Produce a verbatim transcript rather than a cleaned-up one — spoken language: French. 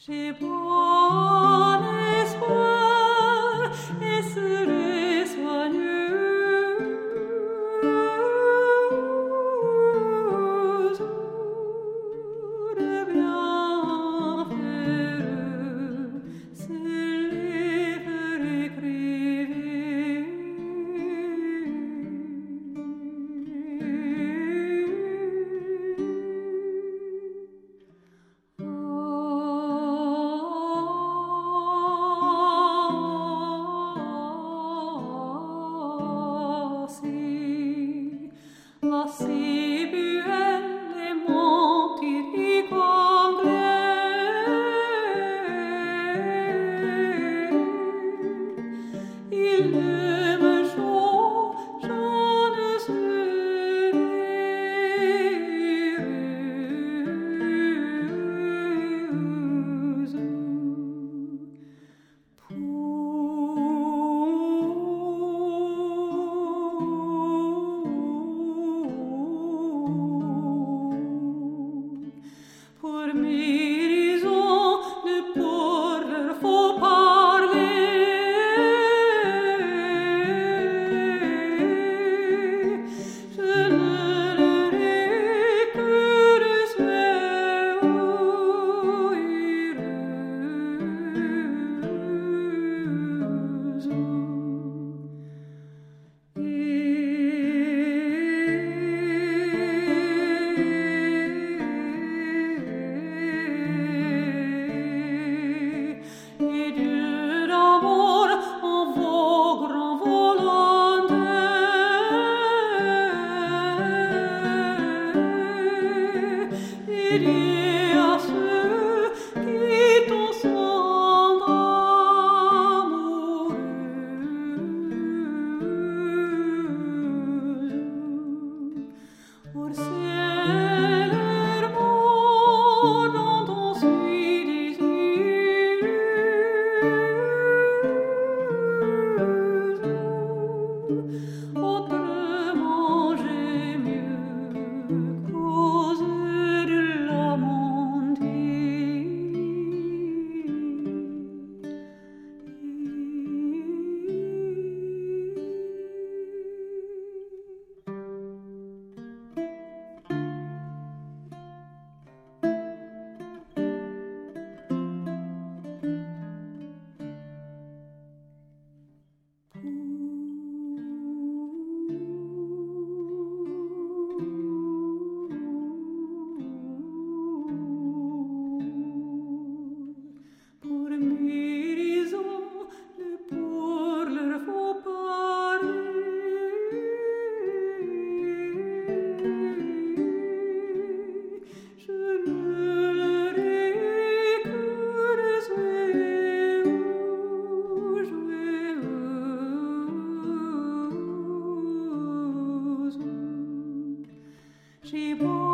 J'ai bon espoir et serai soigneuse de bien faire, c'est livre écrivé. La sibuelle est montée il ne me joue, j'en serai heureuse. Pour mes raisons, ne pour leur faut parler. Je ne leur ai que de souhaits heureuses. Et Dieu d'amour en vos grands volontés, et dit à ceux qui t'ont sont amoureux. Au ciel errant dont on suit désireuse, autrement j'ai mieux cause de Pour mes raisons, ne pour leur faut parler. Je ne leur ai que de souhaits joyeuses. J'ai beau